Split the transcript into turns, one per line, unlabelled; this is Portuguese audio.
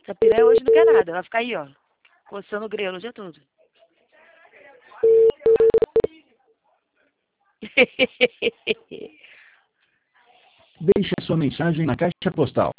Essa piranha hoje não quer nada. Vai ficar aí, ó. Coçando o grelo o dia todo.
Deixe a sua mensagem na caixa postal.